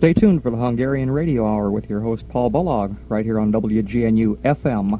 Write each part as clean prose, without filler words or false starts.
Stay tuned for the Hungarian Radio Hour with your host Paul Balog, right here on WGNU FM.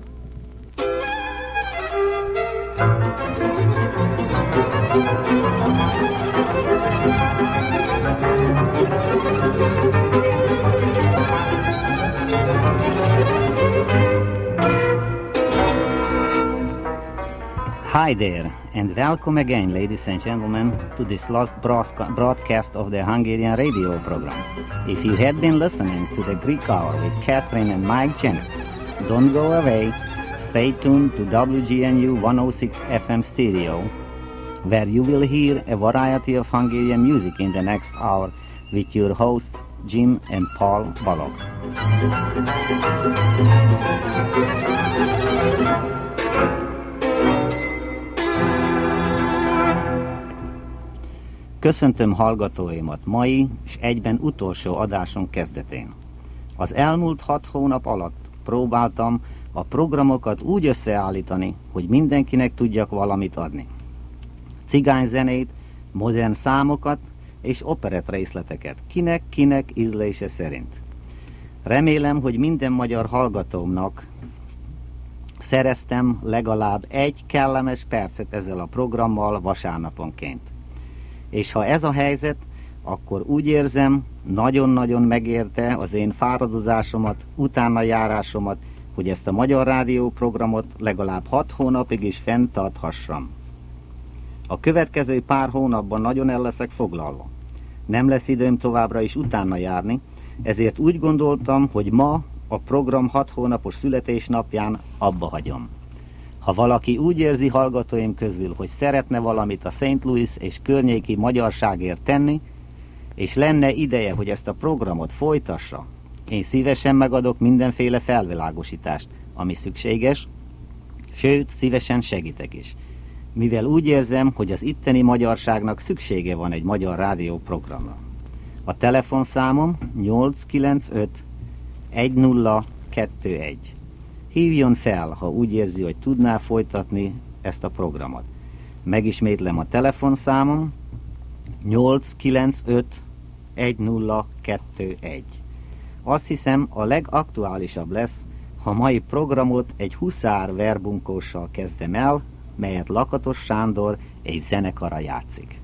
Hi there, and welcome again, ladies and gentlemen, to this last broadcast of the Hungarian radio program. If you had been listening to the Greek Hour with Catherine and Mike Jennings, don't go away. Stay tuned to WGNU 106 FM stereo, where you will hear a variety of Hungarian music in the next hour with your hosts, Jim and Paul Balog. Köszöntöm hallgatóimat mai és egyben utolsó adásunk kezdetén. Az elmúlt 6 hónap alatt próbáltam a programokat úgy összeállítani, hogy mindenkinek tudjak valamit adni. Cigányzenét, modern számokat és operett részleteket, kinek ízlése szerint. Remélem, hogy minden magyar hallgatómnak szereztem legalább egy kellemes percet ezzel a programmal vasárnaponként. És ha ez a helyzet, akkor úgy érzem, nagyon-nagyon megérte az én fáradozásomat, utána járásomat, hogy ezt a Magyar Rádió programot legalább 6 hónapig is fenntarthassam. A következő pár hónapban nagyon el leszek foglalva. Nem lesz időm továbbra is utána járni, ezért úgy gondoltam, hogy ma a program 6 hónapos születésnapján abba hagyom. Ha valaki úgy érzi hallgatóim közül, hogy szeretne valamit a St. Louis és környéki magyarságért tenni, és lenne ideje, hogy ezt a programot folytassa, én szívesen megadok mindenféle felvilágosítást, ami szükséges, sőt, szívesen segítek is. Mivel úgy érzem, hogy az itteni magyarságnak szüksége van egy magyar rádióprogramra. A telefonszámom 895 1021. Hívjon fel, ha úgy érzi, hogy tudná folytatni ezt a programot. Megismétlem a telefonszámom 895 1021. Azt hiszem, a legaktuálisabb lesz, ha mai programot egy huszár verbunkóssal kezdem el, melyet Lakatos Sándor egy zenekara játszik.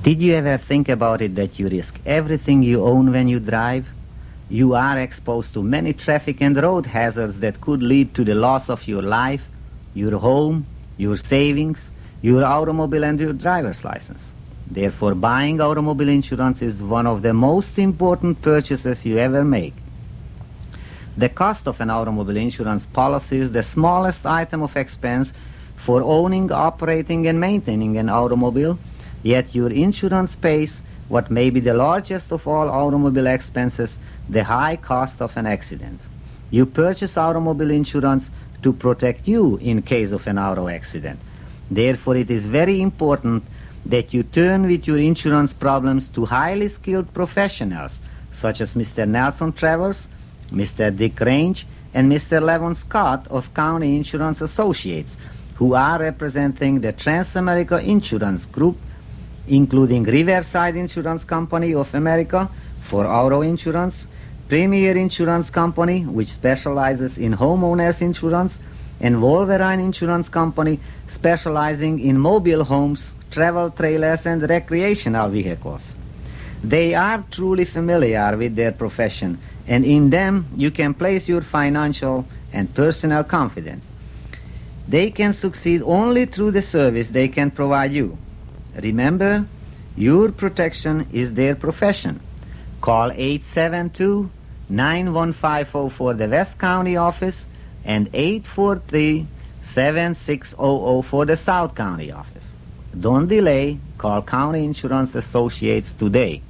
Did you ever think about it that you risk everything you own when you drive? You are exposed to many traffic and road hazards that could lead to the loss of your life, your home, your savings, your automobile and your driver's license. Therefore, buying automobile insurance is one of the most important purchases you ever make. The cost of an automobile insurance policy is the smallest item of expense for owning, operating, and maintaining an automobile, yet your insurance pays what may be the largest of all automobile expenses, the high cost of an accident. You purchase automobile insurance to protect you in case of an auto accident. Therefore, it is very important that you turn with your insurance problems to highly skilled professionals such as Mr. Nelson Travers, Mr. Dick Range, and Mr. Levon Scott of County Insurance Associates, who are representing the Transamerica Insurance Group, including Riverside Insurance Company of America for auto insurance, Premier Insurance Company, which specializes in homeowners insurance, and Wolverine Insurance Company, specializing in mobile homes, travel trailers, and recreational vehicles. They are truly familiar with their profession, and in them you can place your financial and personal confidence. They can succeed only through the service they can provide you. Remember, your protection is their profession. Call 872-9150 for the West County office and 843-7600 for the South County office. Don't delay. Call County Insurance Associates today.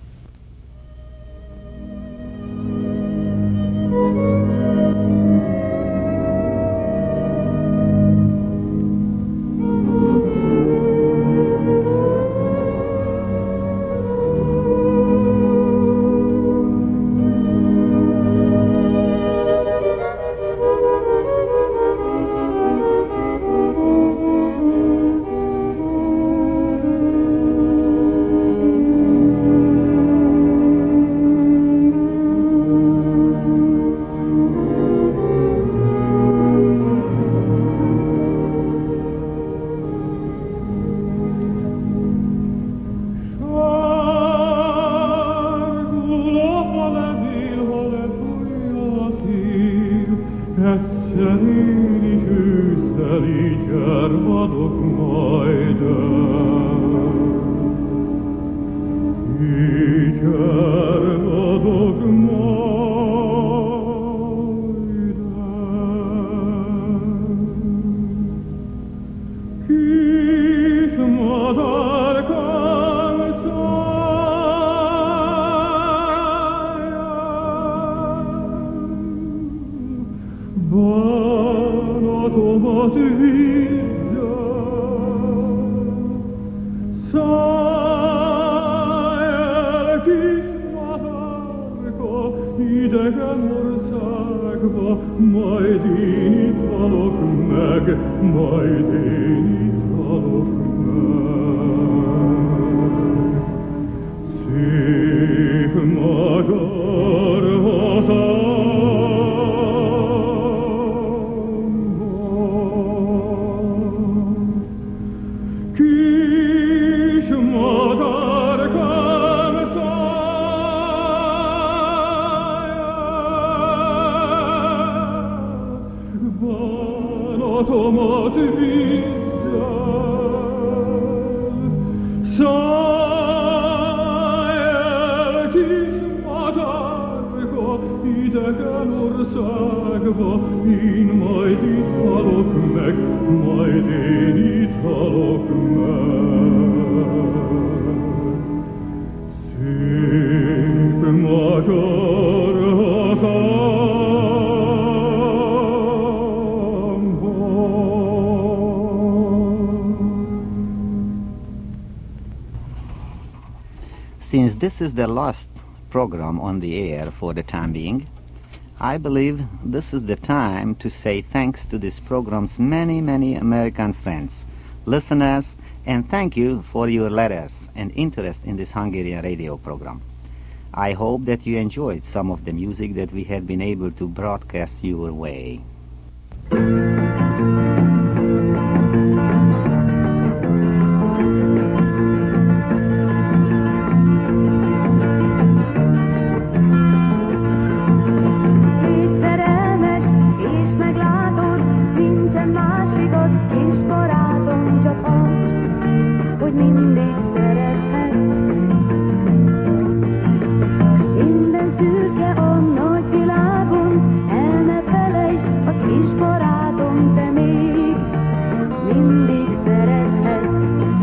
Since this is the last program on the air for the time being, I believe this is the time to say thanks to this program's many, many American friends, listeners, and thank you for your letters and interest in this Hungarian radio program. I hope that you enjoyed some of the music that we have been able to broadcast your way. kis barátom, csak az, hogy mindig szerethetsz. Minden szürke a nagy világon, el ne felejtsd, a kis barátom, te még mindig szerethetsz.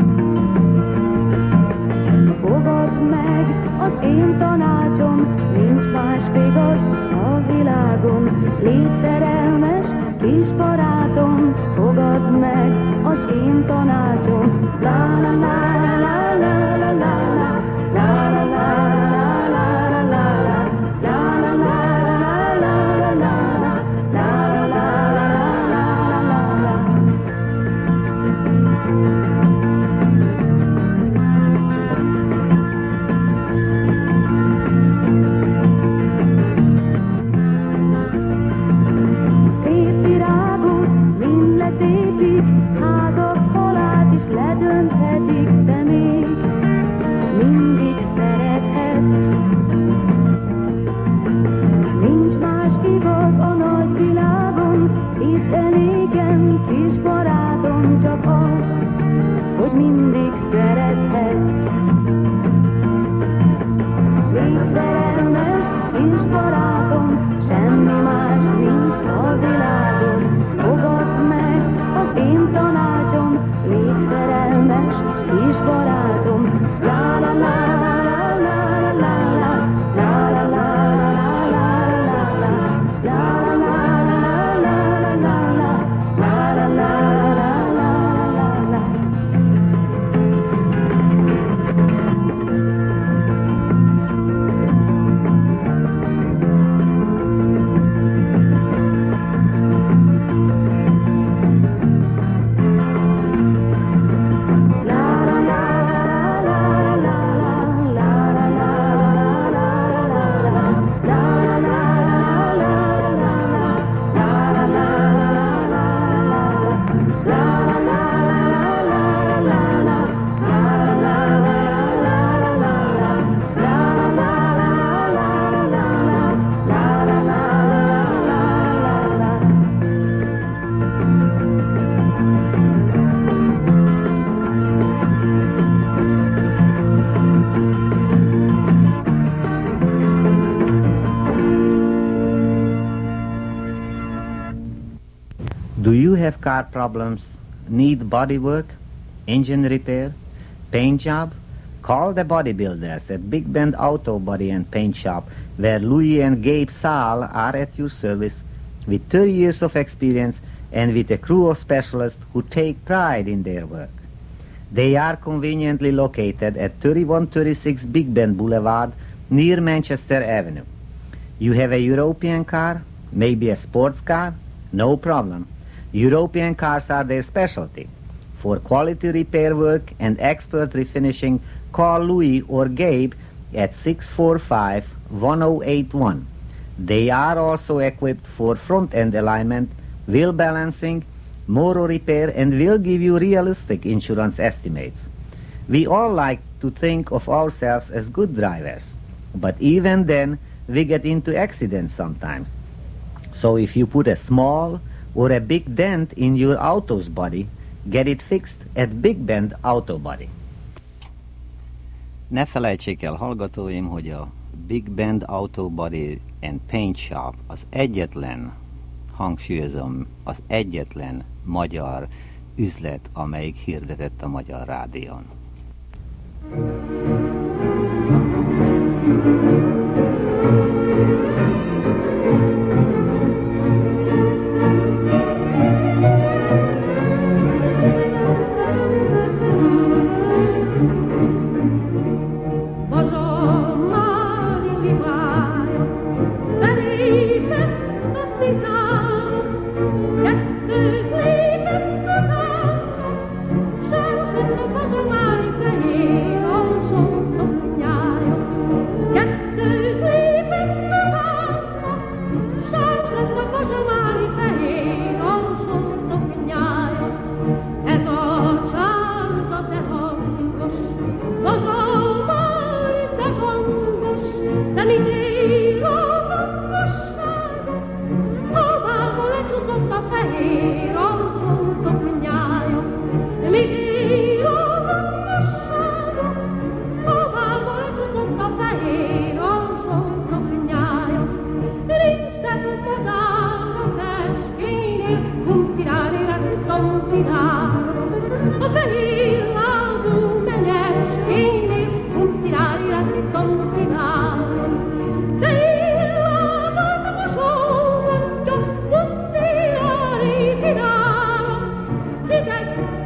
Fogadd meg az én tanácsom, nincs más vigasz a világon. Légy szerelmes, kis barátom, fogadd meg az én tanácsom. La la la la la la la la la la la la la. Mindig szerethetsz. Légy szerelmes, kis barátom, semmi más nincs a világon. Fogadd meg az én tanácsom, légy szerelmes, kis barátom. La la la la la la la la la la la Do you have car problems, need body work, engine repair, paint job? Call the bodybuilders at Big Bend Auto Body and Paint Shop, where Louis and Gabe Saal are at your service with 30 years of experience and with a crew of specialists who take pride in their work. They are conveniently located at 3136 Big Bend Boulevard near Manchester Avenue. You have a European car, maybe a sports car? No problem. European cars are their specialty. For quality repair work and expert refinishing, call Louis or Gabe at 645-1081. They are also equipped for front-end alignment, wheel balancing, motor repair, and will give you realistic insurance estimates. We all like to think of ourselves as good drivers, but even then we get into accidents sometimes. So if you put a small or a big dent in your auto's body, get it fixed at Big Bend Auto Body. Ne felejtsék el, hallgatóim, hogy a Big Bend Auto Body and Paint Shop az egyetlen, hangsúlyozom, az egyetlen magyar üzlet, amelyik hirdetett a Magyar Rádión. Kettő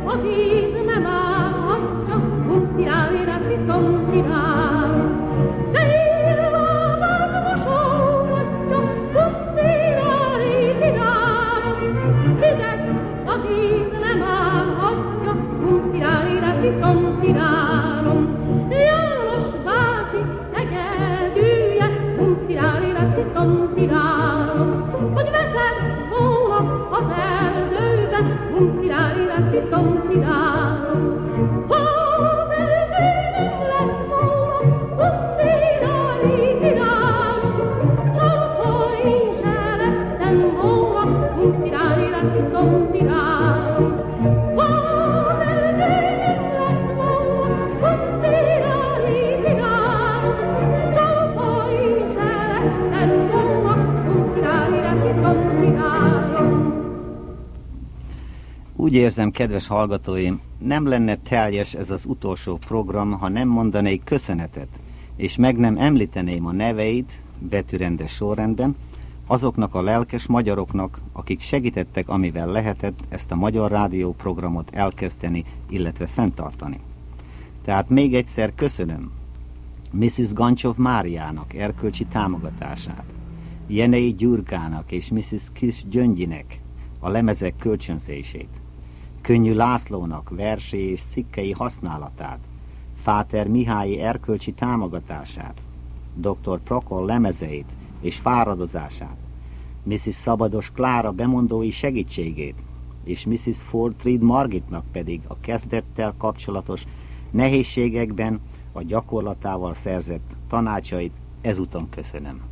Úgy érzem, kedves hallgatóim, nem lenne teljes ez az utolsó program, ha nem mondanék köszönetet, és meg nem említeném a neveit betűrendes sorrendben, azoknak a lelkes magyaroknak, akik segítettek, amivel lehetett ezt a Magyar Rádió programot elkezdeni, illetve fenntartani. Tehát még egyszer köszönöm Mrs. Gancsov Máriának erkölcsi támogatását, Jenei Gyurkának és Mrs. Kis Gyöngyinek a lemezek kölcsönzését, Könnyű Lászlónak versé és cikkei használatát, Fáter Mihályi erkölcsi támogatását, Dr. Prokol lemezeit és fáradozását, Mrs. Szabados Klára bemondói segítségét, és Mrs. Fortreed Margitnak pedig a kezdettel kapcsolatos nehézségekben a gyakorlatával szerzett tanácsait ezúton köszönöm.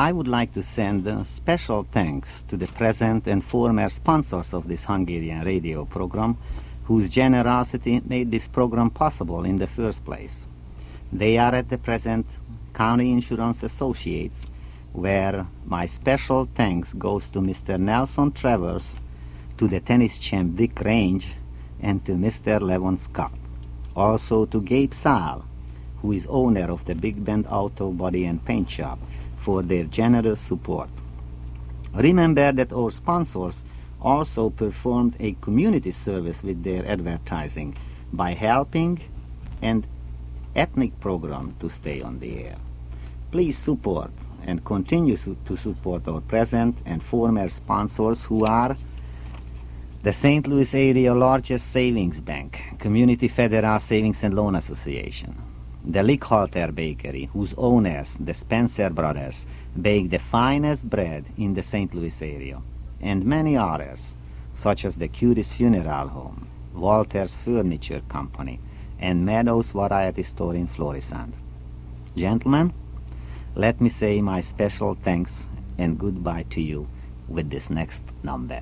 I would like to send special thanks to the present and former sponsors of this Hungarian radio program, whose generosity made this program possible in the first place. They are at the present County Insurance Associates, where my special thanks goes to Mr. Nelson Travers, to the tennis champ Dick Range, and to Mr. Levon Scott. Also to Gabe Saal, who is owner of the Big Bend Auto Body and Paint Shop, for their generous support. Remember that our sponsors also performed a community service with their advertising by helping an ethnic program to stay on the air. Please support and continue to support our present and former sponsors, who are the St. Louis area largest savings bank, Community Federal Savings and Loan Association, the Lickhalter Bakery, whose owners, the Spencer brothers, bake the finest bread in the St. Louis area, and many others, such as the Curis Funeral Home, Walter's Furniture Company, and Meadows Variety Store in Florissant. Gentlemen, let me say my special thanks and goodbye to you with this next number.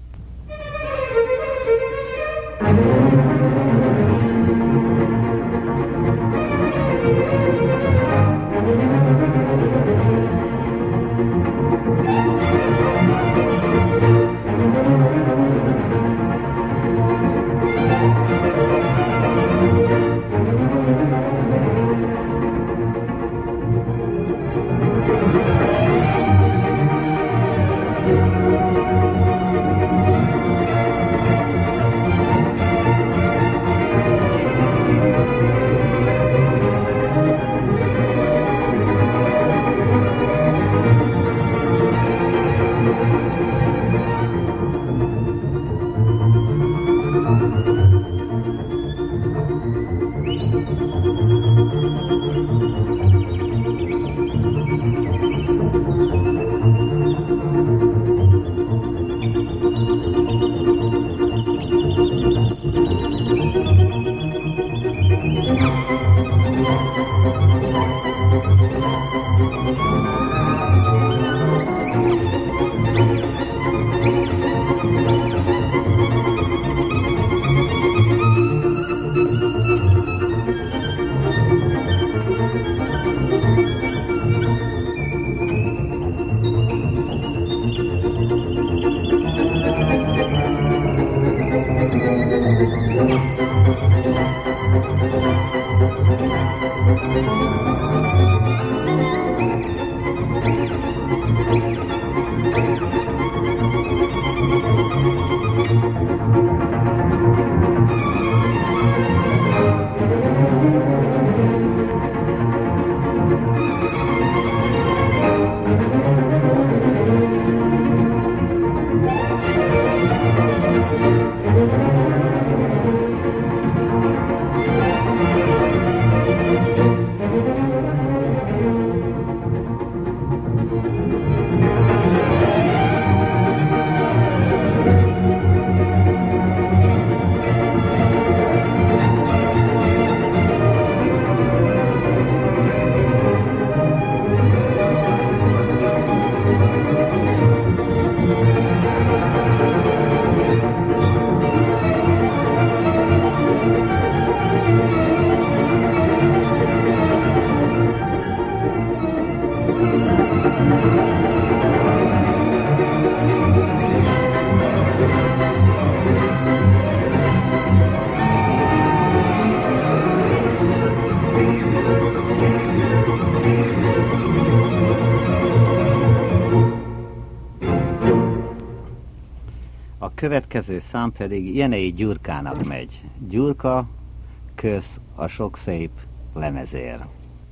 Következő szám pedig Jenei Gyurkának megy. Gyurka, kösz a sok szép lemezér.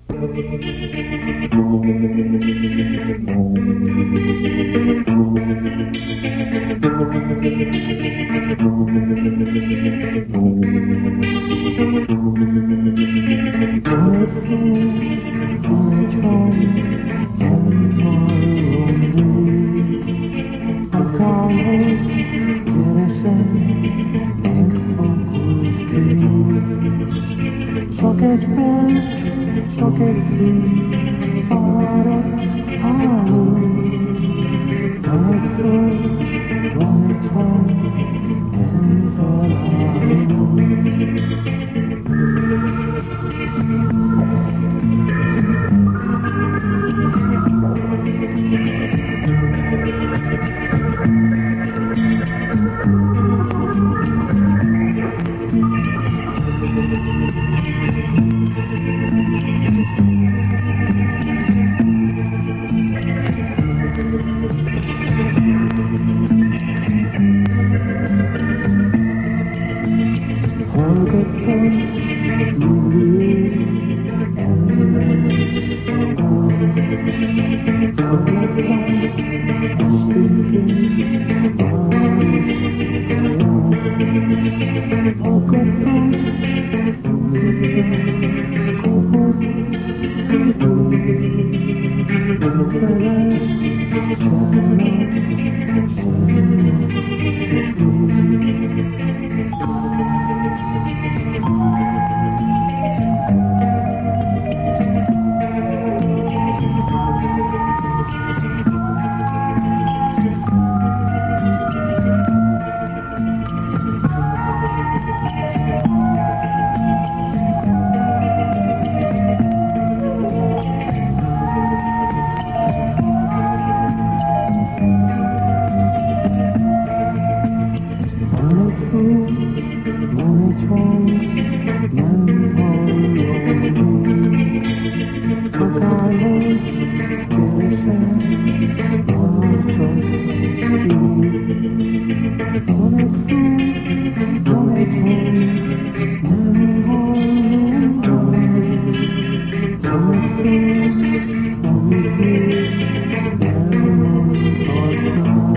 Csak egy perc, csak egy szín, fáradt álló Van egy szó, van egy hang, nem hallom rám. Van egy szó, amit még nem mondhatnám.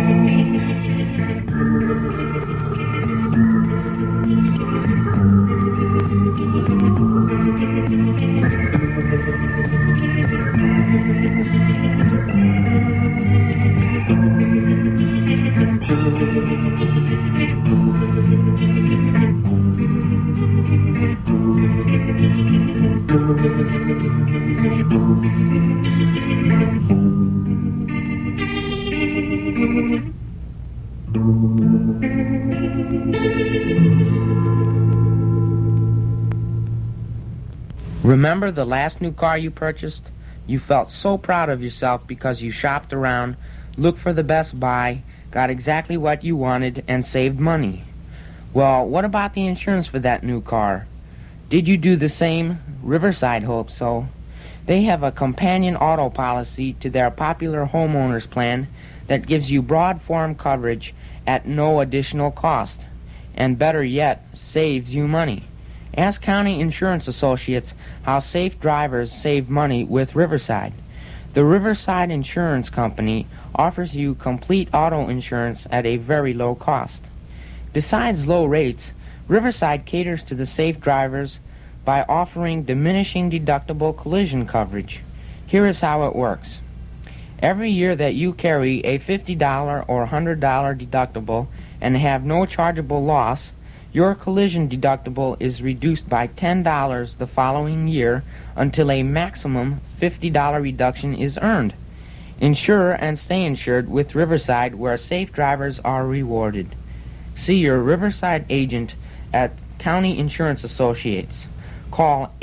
Remember the last new car you purchased? You felt so proud of yourself because you shopped around, looked for the best buy, got exactly what you wanted, and saved money. Well, what about the insurance for that new car? Did you do the same? Riverside hopes so. They have a companion auto policy to their popular homeowners plan that gives you broad form coverage at no additional cost, and better yet, saves you money. Ask County Insurance Associates how safe drivers save money with Riverside. The Riverside Insurance Company offers you complete auto insurance at a very low cost. Besides low rates, Riverside caters to the safe drivers by offering diminishing deductible collision coverage. Here is how it works. Every year that you carry a $50 or $100 deductible and have no chargeable loss, your collision deductible is reduced by $10 the following year until a maximum $50 reduction is earned. Insure and stay insured with Riverside, where safe drivers are rewarded. See your Riverside agent at County Insurance Associates. Call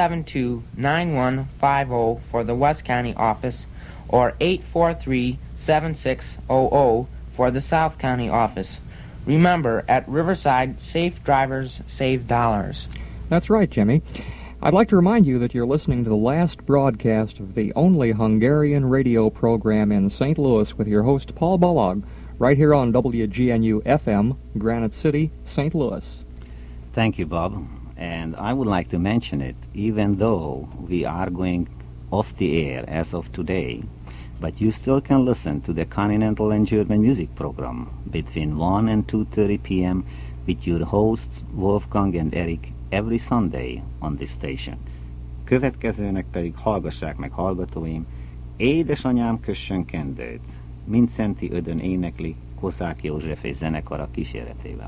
872-9150 for the West County office or 843-7600 for the South County office. Remember, at Riverside, safe drivers save dollars. That's right, Jimmy. I'd like to remind you that you're listening to the last broadcast of the only Hungarian radio program in St. Louis with your host, Paul Balog, right here on WGNU-FM, Granite City, St. Louis. Thank you, Bob. And I would like to mention it, even though we are going off the air as of today, but you still can listen to the Continental and German music program between 1 and 2:30 p.m. with your hosts Wolfgang and Eric every Sunday on this station. Következőnek pedig hallgassák meg, hallgatóim, Édesanyám kössön kendőt, Mincenti Ödön énekli Kozák József és zenekara kíséretével.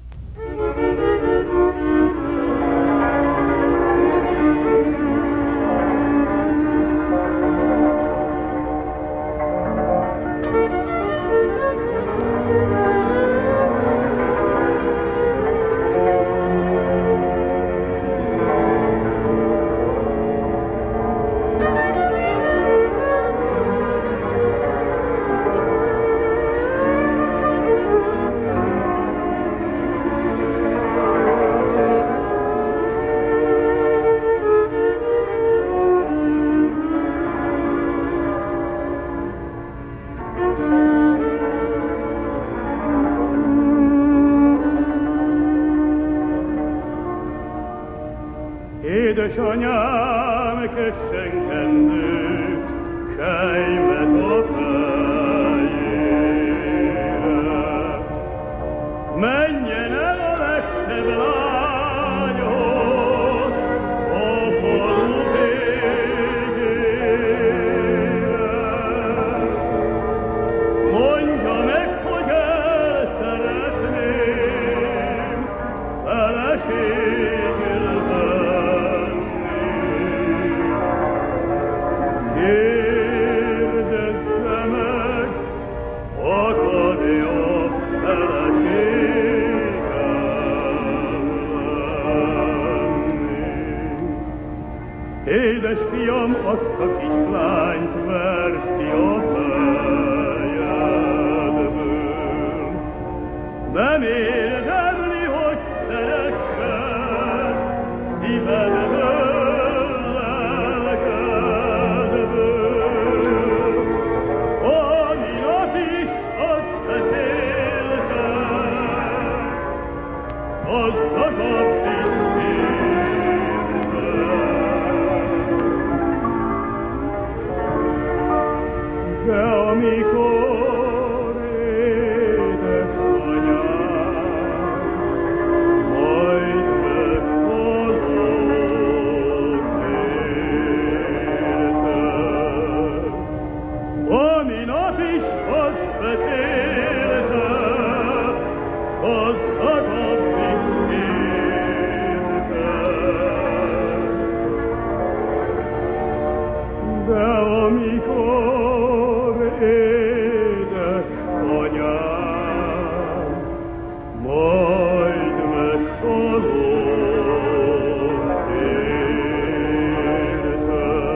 Édesanyám, kössen kendőt, sejmet a fejére. Menjen el a legszebb lányhoz, a falu végére. Mondja meg, hogy el szeretném, feleségül kérdezze meg, akar-e a feleségem lenni. Édes fiam, azt a kislányt verti a fejedből. Nem érdemli, hogy szeressen szívedből. Ami nap is azt beszéltem, gazdagabb is érte. De amikor édesanyám majd meghalott érte, ami nap is azt beszélte, gazdagabb is érte. De amikor édesanyám majd meghalott érte.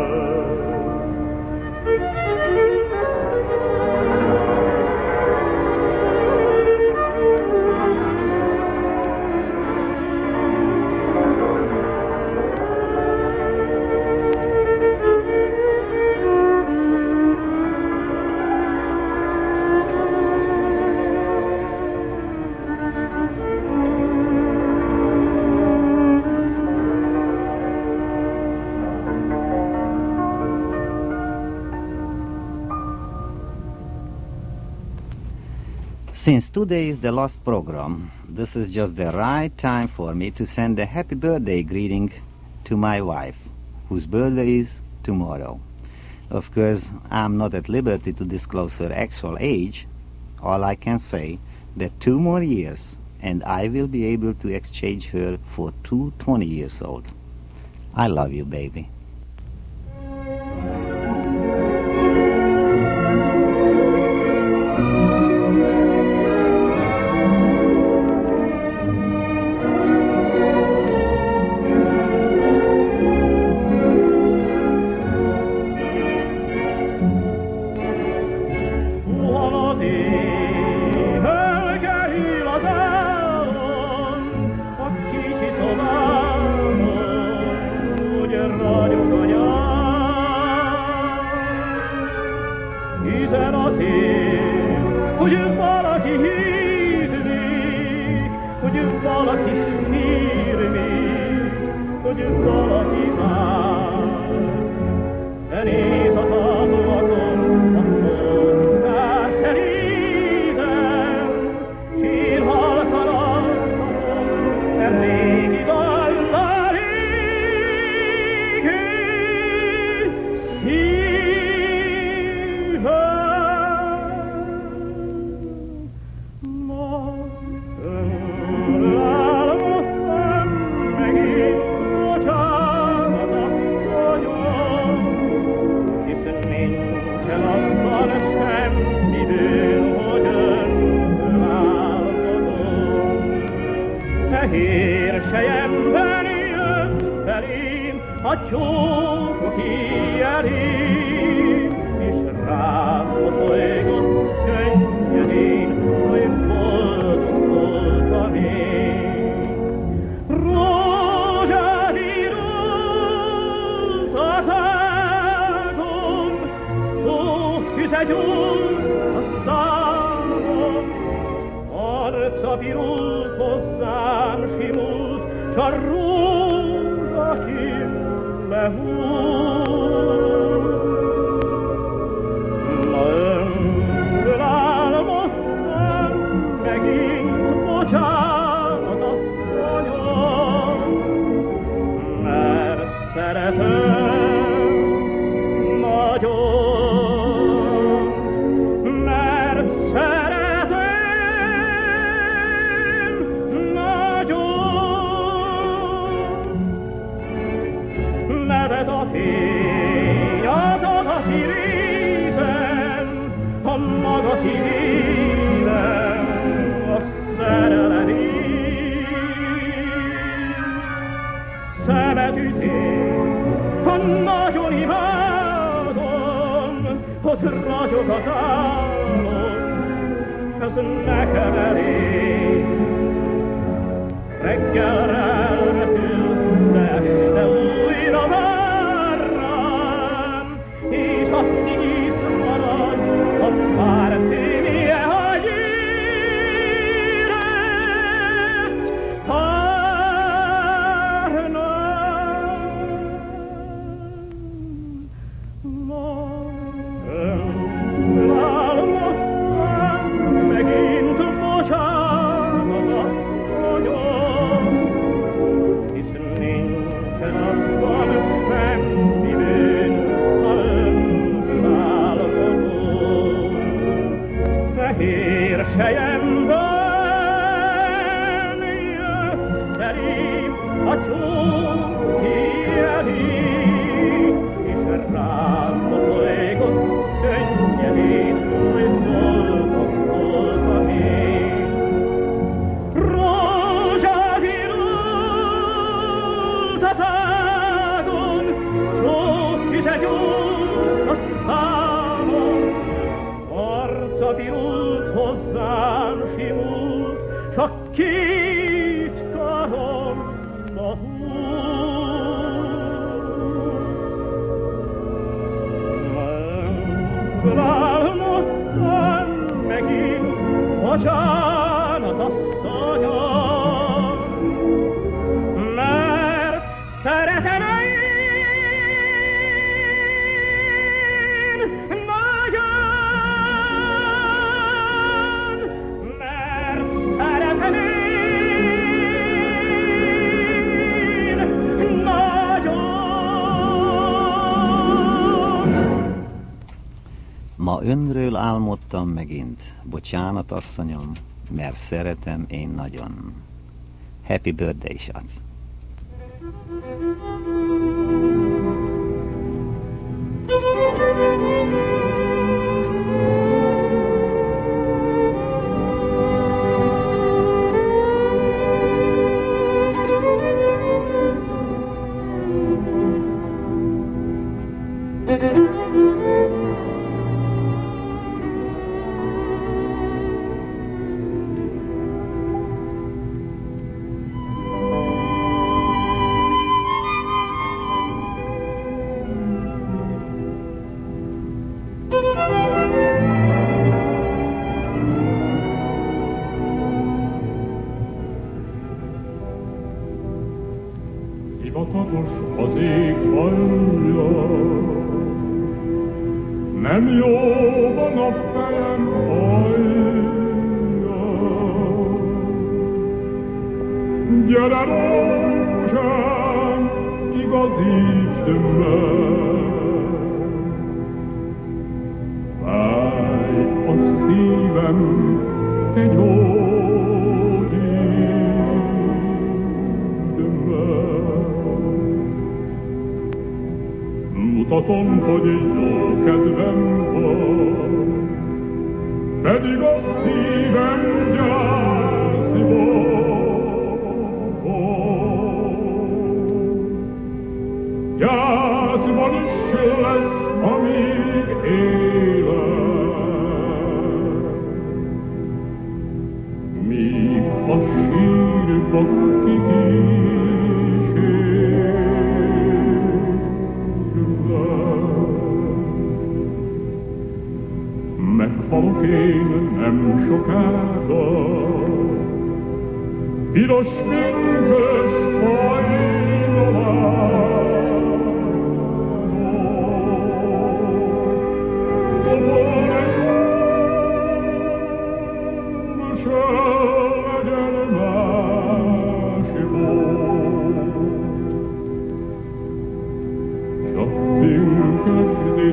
Since today is the last program, this is just the right time for me to send a happy birthday greeting to my wife, whose birthday is tomorrow. Of course, I'm not at liberty to disclose her actual age. All I can say that 2 more years and I will be able to exchange her for 2 20 years old. I love you, baby. Ha csak két karomba álmodtam megint, bocsánat, asszonyom, mert szeretem én nagyon, mert szeretem én nagyon. Ma önről álmodtam megint, bocsánat asszonyom, mert szeretem én nagyon. Happy birthday, Schatz! Hivatatos az ég hallja, nem jó van a fejem hallja. Gyere rózsám, igazítsd meg, fáj a szívem, te gyógyítsd meg. Mutatom, hogy jó kedvem van, pedig a szívem gyászban. Gyászban is lesz, amíg élek, míg a sírba meghalok én nem sokára, piros pünkös hajnalán. Toborzs, se legyen másból, csak pünkösdi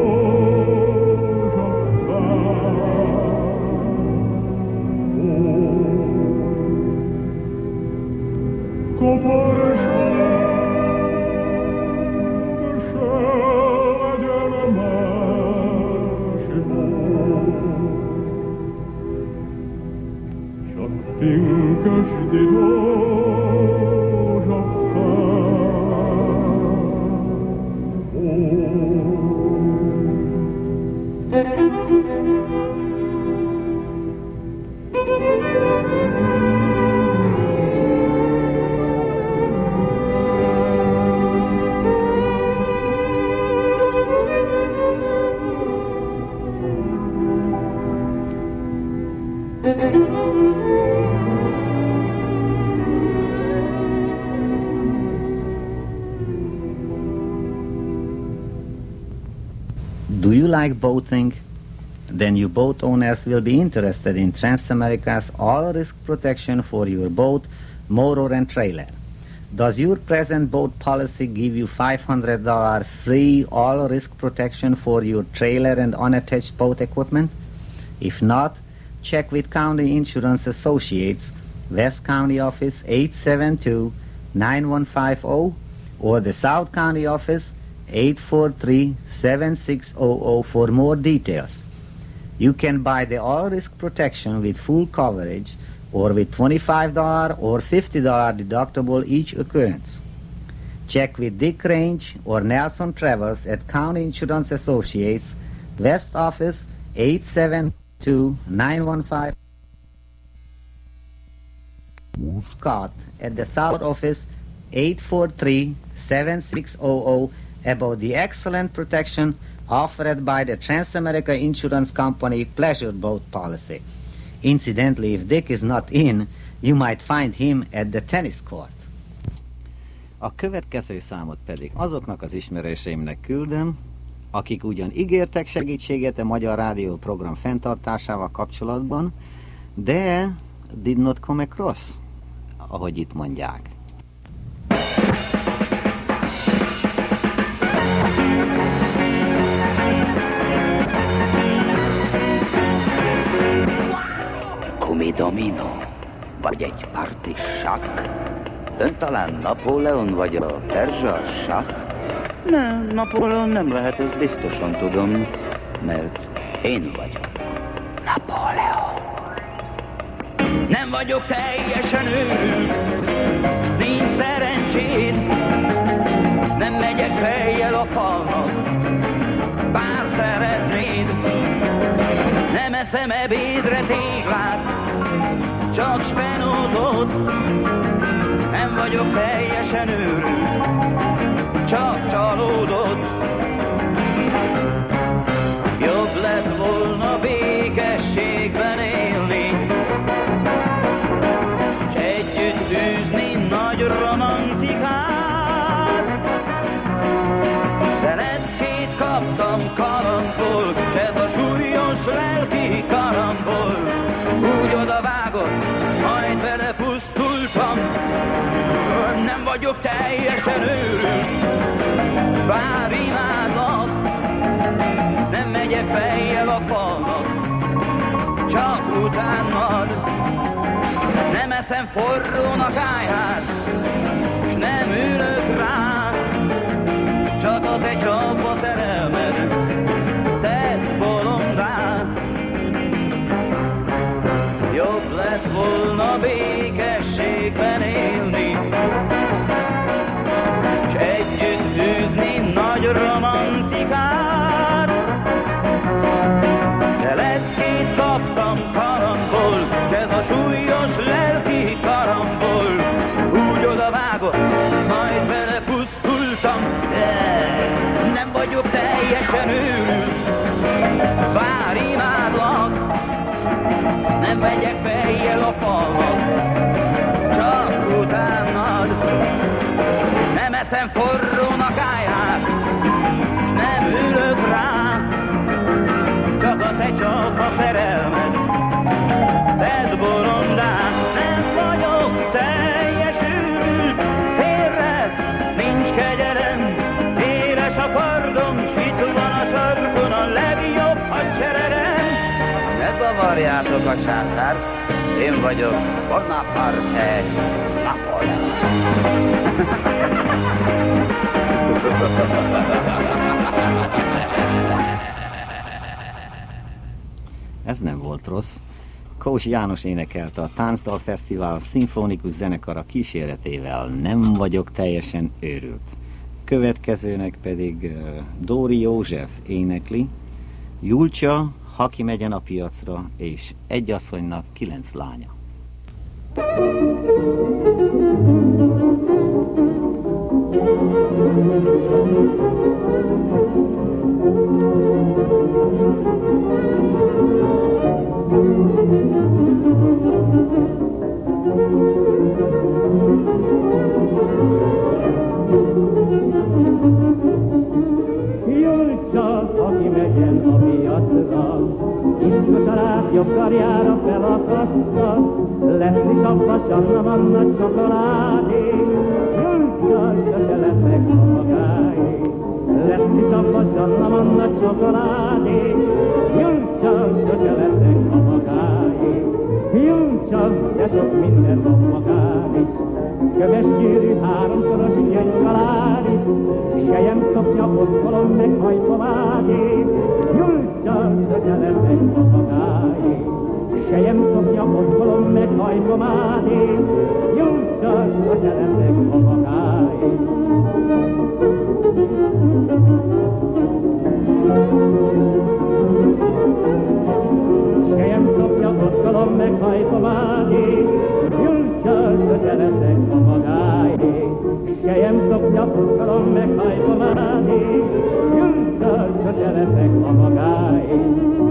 Do you like boating? Then you boat owners will be interested in Transamerica's all-risk protection for your boat, motor and trailer. Does your present boat policy give you $500 free all-risk protection for your trailer and unattached boat equipment? If not, check with County Insurance Associates, West County Office 872-9150 or the South County Office 843-7600 for more details. You can buy the all-risk protection with full coverage or with $25 or $50 deductible each occurrence. Check with Dick Range or Nelson Travers at County Insurance Associates, West Office 872-915 Scott at the South Office 843-7600 about the excellent protection offered by the Transamerica Insurance Company Pleasure Boat Policy. Incidentally, if Dick is not in, you might find him at the tennis court. A következő számot pedig azoknak az ismerőseimnek küldöm, akik ugyan ígértek segítséget a Magyar Rádió program fenntartásával kapcsolatban, de did not come across, ahogy itt mondják. Kumi domino, vagy egy parti sakk? Ön talán Napóleon vagy a perzsa sakk? Nem, Napóleon nem lehet, ezt biztosan tudom, mert én vagyok Napóleon. Nem vagyok teljesen őrült, nincs szerencséd, nem megyek fejjel a falnak, bár szeretnéd. Nem eszem ebédre téglát, csak spenótot, nem vagyok teljesen őrült, csak csalódott. Jobb lett volna békességben élni, s együtt űzni nagy romantikát. Szeleckét kaptam karambol, s ez a súlyos lelki karambol úgy odavágott, majd vele pusztultam. Nem vagyok teljesen őrült, bár imádlak, nem megyek fejjel a falnak, csak utánad. Nem eszem forrón a kályhát, s nem ülök rá, csak a te csalfa szerelmed tett bolondá. Jobb lett volna békességben élni, s együtt űzni nagy romantikát. De leckét kaptam karambol, ez a súlyos lelki karambol úgy odavágott, majd vele pusztultam. Nem vagyok teljesen őrült, bár imádlak, nem megyek fejjel a falnak, csak utánad. Nem eszem forrón a kályhát, s nem ülök rá, csak a te csalfa szerelmed tedd bolondá. Nem vagyok teljes őrült, félre nincs kegyelem, éles a kardom, s itt van a sarkon a legjobb hadseregem. Ne zavarjátok a császárt, én vagyok Bonaparte Napóleon. Ez nem volt rossz. Kós János énekelte a Táncdal Fesztivál szimfonikus zenekara kíséretével. Nem vagyok teljesen őrült. Következőnek pedig Dóri József énekli Julcsa, ha kimegyen a piacra, és egy asszonynak 9 lánya. Julcsa, aki megyen a piacra, Iska család jobb karjára felakassza, lesz is abba Sanna Manna csokoládé, Julcsa sose leszek a magáé. Lesz is abba Sanna Manna csokoládé, Julcsa sose leszek a magáé. Julcsa, de sok minden van magán is, köves gyűrű, háromszoros gyöngykalád is, sejem szoknya, otthon meg hajtovágé, Julcsa sose leszek a magáé. Sejem szoknya, otthon meg hajtovágé, Julcsa sose leszek a magáé. Sejem szoknya, otthon meg hajtovágé, Julcsa selezek a magáé, sejem szoknyat akarom meghajtolni, Gyurcsány, se selezek a magáé.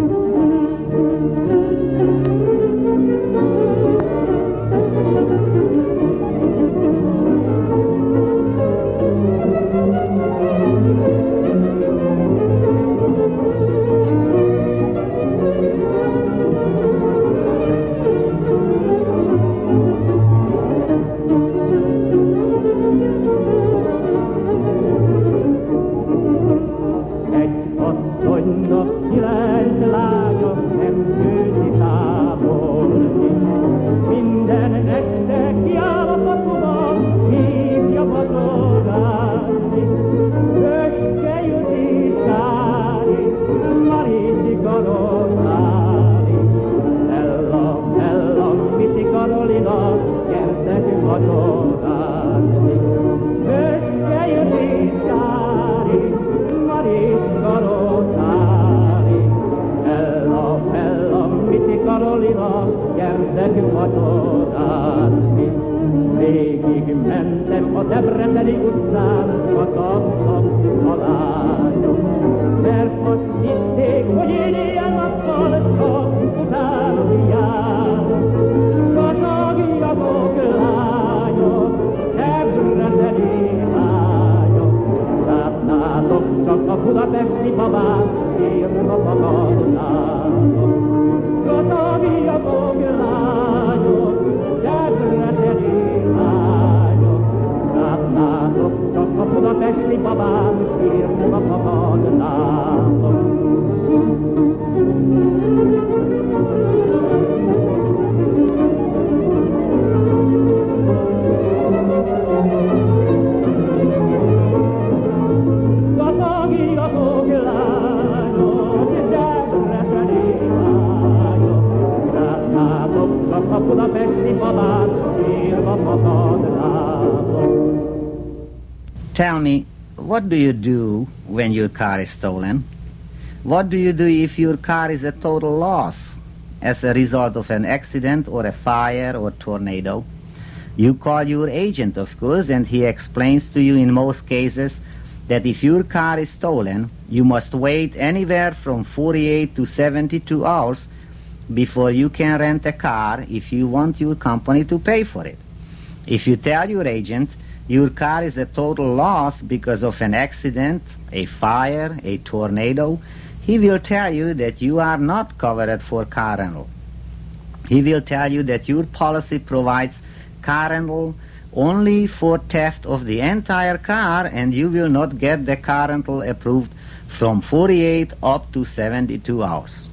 Tell me, what do you do when your car is stolen? What do you do if your car is a total loss as a result of an accident or a fire or tornado? You call your agent, of course, and he explains to you in most cases that if your car is stolen, you must wait anywhere from 48 to 72 hours before you can rent a car if you want your company to pay for it. If you tell your agent your car is a total loss because of an accident, a fire, a tornado, he will tell you that you are not covered for car rental. He will tell you that your policy provides car rental only for theft of the entire car, and you will not get the car rental approved from 48 up to 72 hours.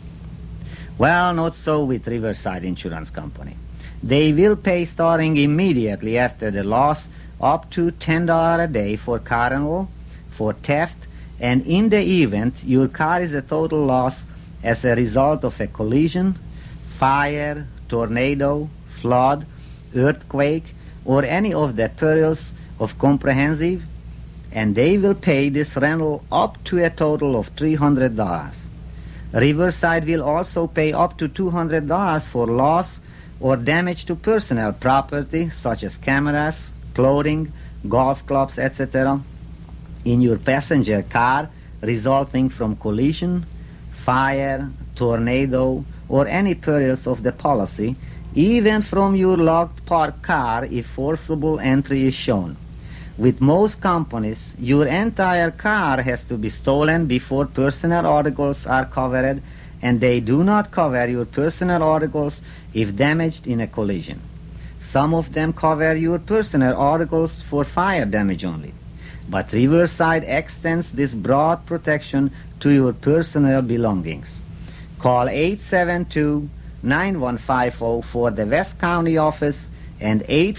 Well, not so with Riverside Insurance Company. They will pay starting immediately after the loss up to $10 a day for car rental, for theft, and in the event your car is a total loss as a result of a collision, fire, tornado, flood, earthquake, or any of the perils of comprehensive, and they will pay this rental up to a total of $300. Riverside will also pay up to $200 for loss or damage to personal property such as cameras, clothing, golf clubs, etc. in your passenger car resulting from collision, fire, tornado, or any perils of the policy, even from your locked parked car if forcible entry is shown. With most companies, your entire car has to be stolen before personal articles are covered, and they do not cover your personal articles if damaged in a collision. Some of them cover your personal articles for fire damage only. But Riverside extends this broad protection to your personal belongings. Call 872-9150 for the West County office and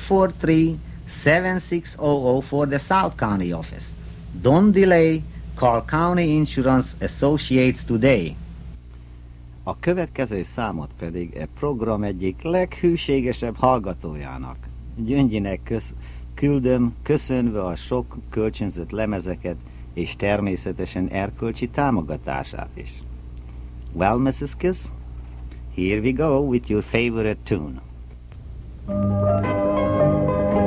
843-7600 for the South County office. Don't delay. Call County Insurance Associates today. A következő számot pedig a program egyik leghűségesebb hallgatójának, Gyöngyinek küldöm, köszönve a sok kölcsönzött lemezeket és természetesen erkölcsi támogatását is. Well, Mrs. Kiss, here we go with your favorite tune.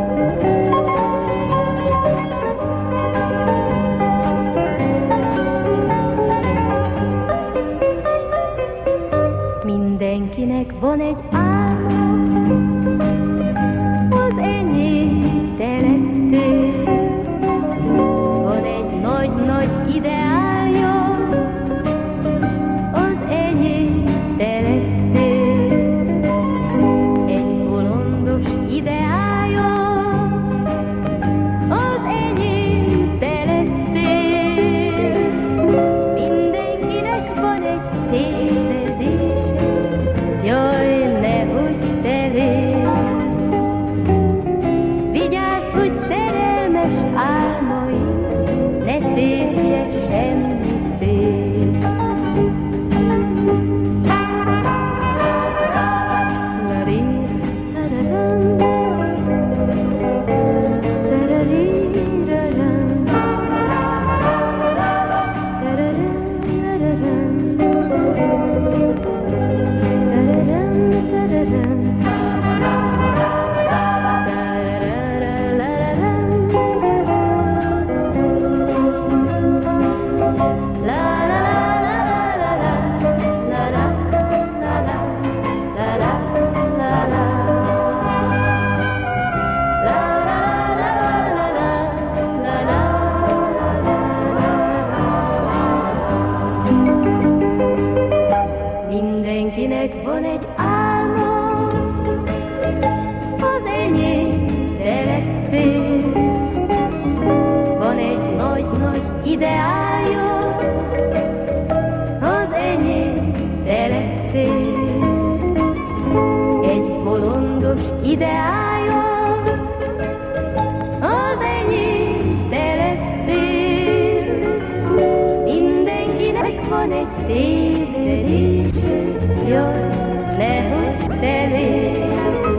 jöjj, ne hozd elé.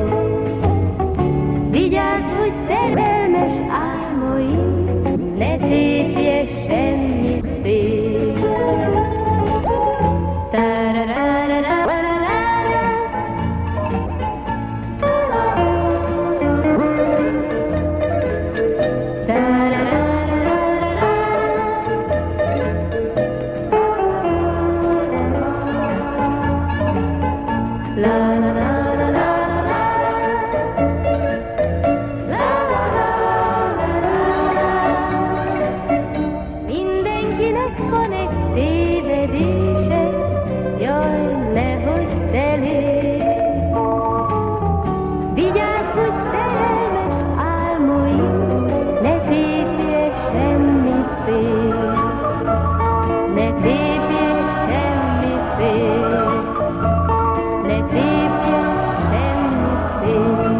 Vigyázz, hogy szerelmes álmaim, ne tépje semmi szél. Mindenkinek van egy tévedése, jaj, ne hozd elé. Vigyázz, hogy szerelmes álmaim, ne tépje semmi szél. Ne tépje semmi szél. Ne tépje semmi szél.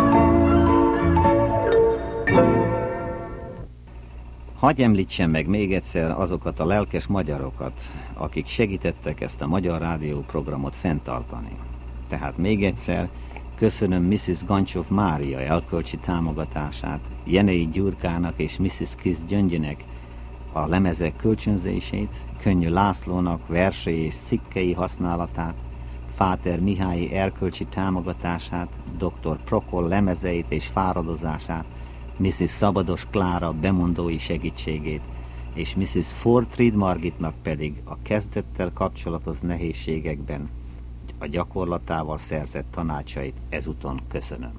Hagy említsem meg még egyszer azokat a lelkes magyarokat, akik segítettek ezt a Magyar Rádió programot fenntartani. Tehát még egyszer köszönöm Mrs. Gancsov Mária elkölcsi támogatását, Jenei Gyurkának és Mrs. Kis Gyöngyinek a lemezek kölcsönzését, Könnyű Lászlónak versei és cikkei használatát, Fáter Mihályi erkölcsi támogatását, Dr. Prokol lemezeit és fáradozását, Mrs. Szabados Klára bemondói segítségét, és Mrs. Fortrid Margitnak pedig a kezdettel kapcsolatos nehézségekben a gyakorlatával szerzett tanácsait ezúton köszönöm.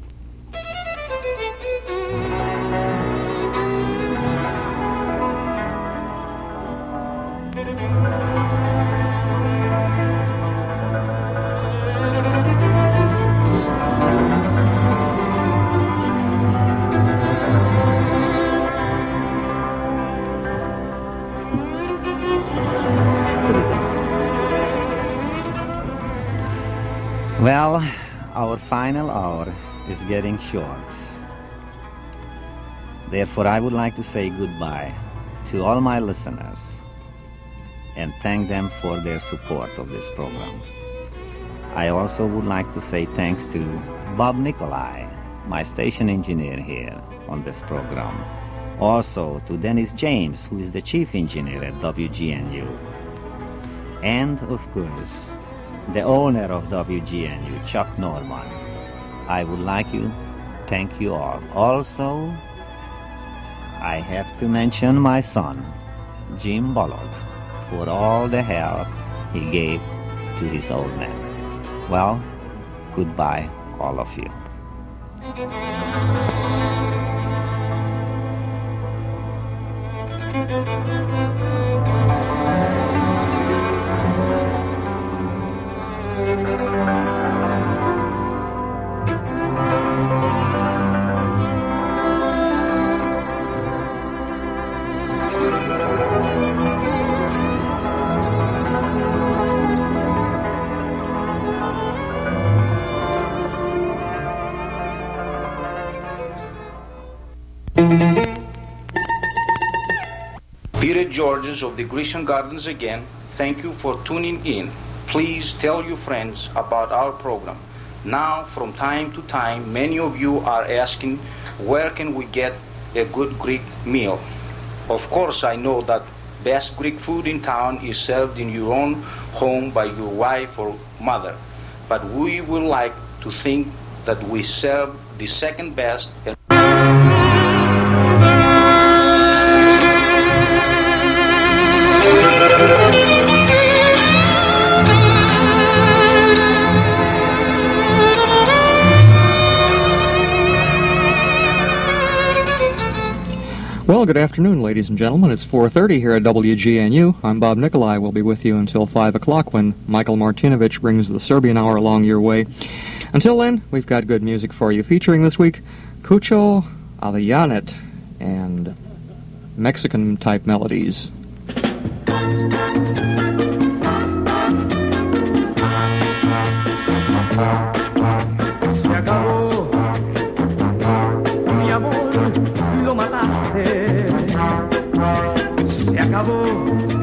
Well, our final hour is getting short. Therefore, I would like to say goodbye to all my listeners and thank them for their support of this program. I also would like to say thanks to Bob Nikolai, my station engineer here on this program. Also to Dennis James, who is the chief engineer at WGNU. And, of course, the owner of WGNU, Chuck Norman. I would like to thank you all. Also, I have to mention my son, Jim Bullock, for all the help he gave to his old man. Well, goodbye, all of you. Peter Georges of the Grecian Gardens again, thank you for tuning in. Please tell your friends about our program. Now, from time to time, many of you are asking, where can we get a good Greek meal? Of course, I know that best Greek food in town is served in your own home by your wife or mother. But we would like to think that we serve the second best. Well, good afternoon, ladies and gentlemen. It's 4:30 here at WGNU. I'm Bob Nikolai. We'll be with you until 5 o'clock when Michael Martinovich brings the Serbian Hour along your way. Until then, we've got good music for you. Featuring this week, Kucho Avianet and Mexican-type melodies. Se acabó, mi amor, lo mataste. Se acabó.